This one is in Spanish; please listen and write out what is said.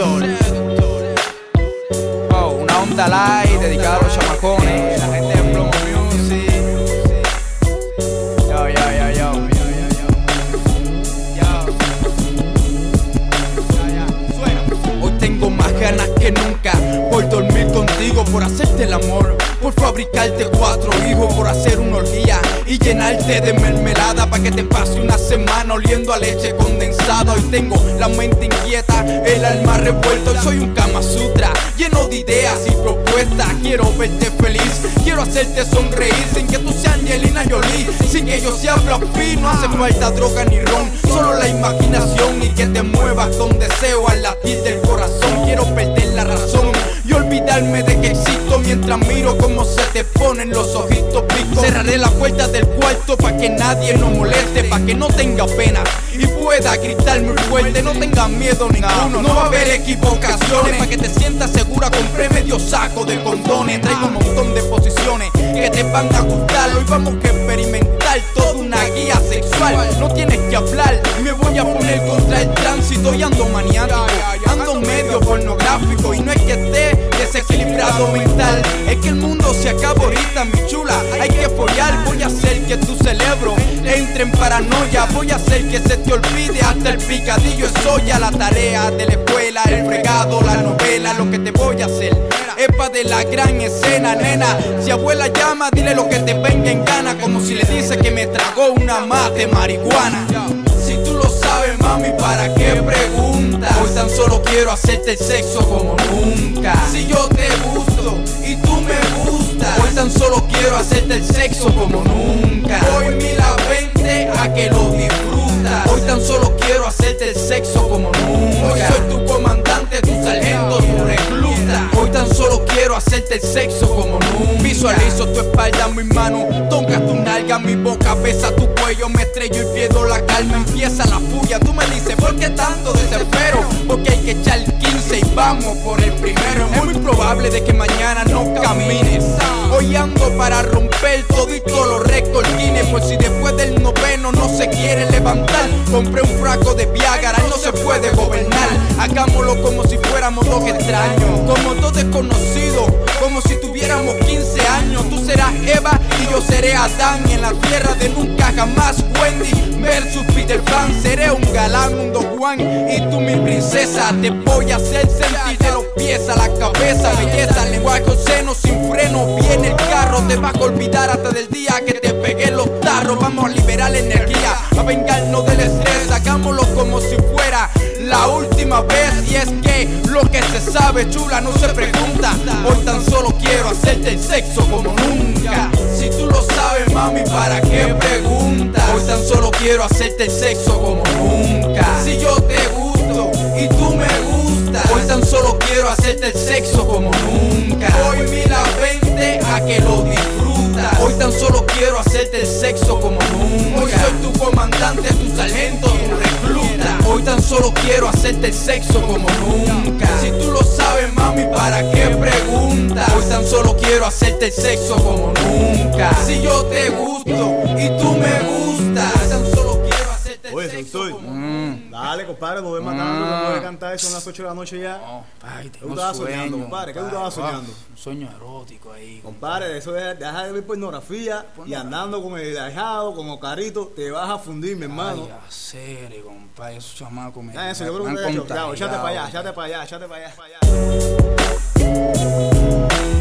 Seductor. Oh, una onda light dedicada a los chamacones, la gente de Plomo Music. Yo. Hoy tengo más ganas que nunca por dormir contigo, por hacerte el amor, por fabricarte 4 hijos, por hacer una orgía y llenarte de mermelada pa' que te pase una semana oliendo a leche condensada. Hoy tengo la mente inquieta, el alma revuelta. Hoy soy un Kama Sutra lleno de ideas y propuestas. Quiero verte feliz, quiero hacerte sonreír sin que tú seas Angelina Jolie, sin que yo sea Brad Pitt. No hace falta droga ni ron, solo la imaginación y que te muevas con deseo al latir del corazón. Quiero perder la razón y olvidarme de que existo mientras miro cómo se te ponen los ojitos picos. Cerraré la puerta del cuarto pa' que nadie nos moleste, pa' que no tenga pena y pueda gritar muy fuerte. No tengas miedo ninguno, no va a haber equivocaciones. Pa' que te sientas segura compré medio saco de condones. Traigo un montón de posiciones que te van a gustar. Hoy vamos a experimentar toda una guía sexual. No tienes que hablar, me voy a poner contra el tránsito y ando maniático, ando medio pornográfico. Y no es que esté desequilibrado mental, es que el mundo se acaba ahorita, mi chula. Hay que follar, voy a hacer que tu cerebro entre en paranoia. Voy a hacer que se te olvide hasta el picadillo de soya. La tarea de la escuela, el fregado, la novela. Lo que te voy a hacer es pa' de la gran escena, nena. Si abuela llama, dile lo que te venga en gana, como si le dice que me tragó una más de marihuana. Si tú lo sabes, mami, ¿para qué preguntas? Hoy tan solo quiero hacerte el sexo como nunca. Si yo te gusto y tú me gustas, hoy tan solo quiero hacerte el sexo como nunca. Hoy mira, vente a que lo disfrutas. Hoy tan solo quiero hacerte el sexo como nunca. Hoy soy tu comandante, tu sargento, tu recluta. Hoy tan solo quiero hacerte el sexo como nunca. Visualizo tu espalda, mi mano toca tu nalga, mi boca besa tu cuello. Me estrello y pierdo la calma, empieza la furia. Tú me dices, ¿por qué tanto desespero? Porque hay que echar 15 y vamos por el primero. Es muy probable de que mañana no camines. Hoy ando para romper todito los récords Guinness. Por si después del noveno no se quiere levantar, compré un frasco de Viagra y no se puede gobernar. Hagámoslo como si fuéramos dos extraños, como dos desconocidos, como si tuviéramos 15 años. Tú serás Eva y yo seré Adán. En la tierra de nunca jamás, Wendy versus Peter Pan. Seré un galán, un Don Juan y tú mi princesa. Te voy a hacer sentir de los pies a la cabeza. Belleza, lenguaje obsceno sin freno. Viene el carro, te vas a olvidar hasta del día que te pegué los tarros. Vamos a liberar la energía, a vengarnos del estrés. Hagámoslo como si fuera la última vez. Y es que lo que se sabe, chula, no se pregunta. Hoy tan solo quiero hacerte el sexo como nunca. Si tú lo sabes, mami, ¿para qué preguntas? Hoy tan solo quiero hacerte el sexo como nunca. Si yo te gusto y tú me gustas, hoy tan solo quiero hacerte el sexo como nunca. Hoy mira, vente a que lo disfrutas. Hoy tan solo quiero hacerte el sexo como nunca. Hoy soy tu comandante, tu sargento, tu recluta. Hoy tan solo quiero hacerte el sexo como nunca. Si tú lo sabes, mami, ¿para qué preguntas? Hoy tan solo quiero hacerte el sexo como nunca. Si yo te gusto y tú me gustas, hoy tan solo quiero hacerte el sexo como nunca. Dale, compadre, no ves matando, no puedes cantar eso a las 8 de la noche ya. No, ay, ¿Qué tú tengo estabas sueño, soñando, compadre? ¿Qué tú estabas soñando? Un sueño erótico ahí. Compadre, eso es, deja de ver pornografía y andando con el dejado, con Ocarito, te vas a fundir, mi hermano. Ay, a serio, compadre, esos chamacos me Eso, yo creo que me te han he chocado. Échate para allá, contagiado. échate para allá, échate para allá.